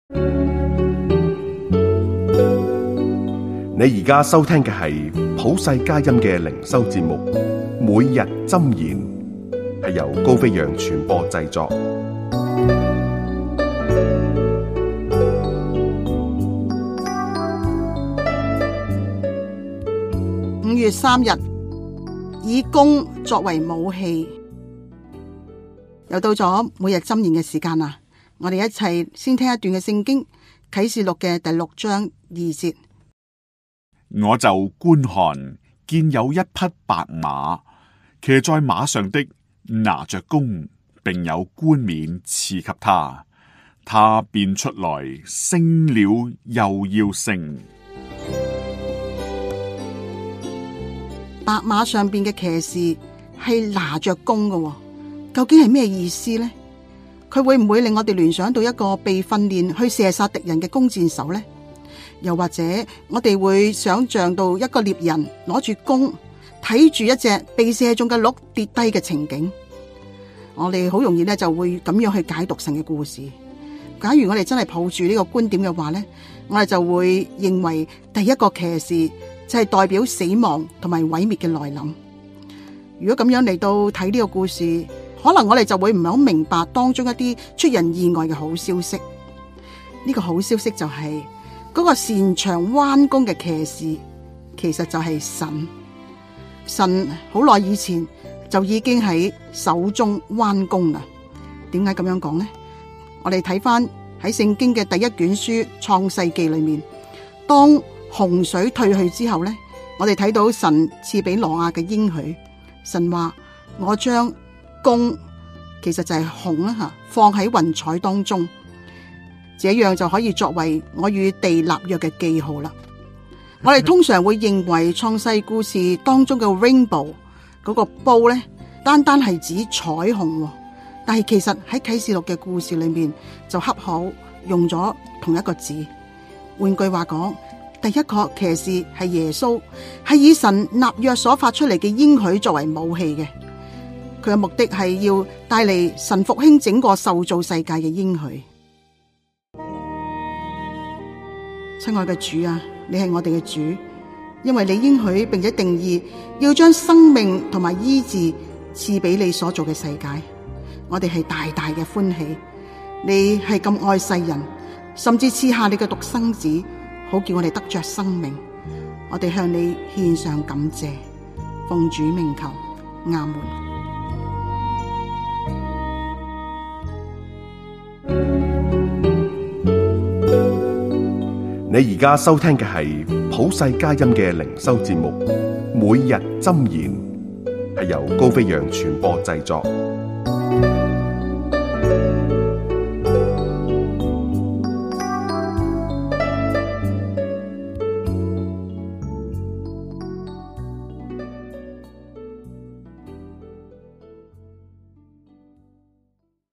你而家收聽嘅係普世佳音嘅靈修節目，每日箴言，係由高飛揚傳播製作。 5月3日，以弓作為武器。又到咗每日箴言嘅時間啦，我哋一齊先聽一段嘅聖經，啟示錄嘅第6章2節。 我就觀看，見有一匹白馬，騎在馬上的拿着弓，並有冠冕賜給他，他便出來，升了又要升。 白馬上邊嘅騎士係拿着弓嘅，究竟係咩意思呢？佢會唔會令我哋聯想到一個被訓練去射殺敵人嘅弓箭手呢？又或者我哋會想象到一個獵人攞住弓睇住一隻被射中嘅鹿跌低嘅情景？我哋好容易就會咁樣去解讀神嘅故事。假如我哋真係抱住呢個觀點嘅話呢，我哋就會認為第一個騎士就係代表死亡同埋毀滅嘅來臨。如果咁樣嚟到睇呢個故事，可能我哋就會唔係好明白當中一啲出人意外嘅好消息。呢個好消息就係嗰個擅長彎弓嘅騎士，其實就係神。神好耐以前就已經喺手中彎弓啦。點解咁樣講呢？我哋睇翻喺聖經嘅第一卷書創世記裏面，當洪水退去之後呢，我哋睇到神賜俾挪亞嘅應許。神話我將弓，其實就係虹啦吓，放喺雲彩當中，這樣就可以作為我與地立約嘅記號啦。我哋通常會認為創世故事當中嘅 rainbow 嗰個煲呢，單單係指彩虹，但係其實喺啟示錄嘅故事裏面就恰好用咗同一個字。換句話講，第一個騎士係耶穌，係以神立約所發出嚟嘅應許作為武器嘅。佢嘅目的係要帶嚟神復興整個受造世界嘅應許。親愛嘅主啊，你係我哋嘅主，因為你應許並且定義要將生命同埋醫治賜俾你所做嘅世界，我哋係大大嘅歡喜。你係咁愛世人，甚至賜下你嘅獨生子，好叫我哋得着生命。我哋向你獻上感謝，奉主名求，阿門。 你而家收聽嘅係普世佳音嘅靈修節目，每日箴言，係由高飛揚傳播製作。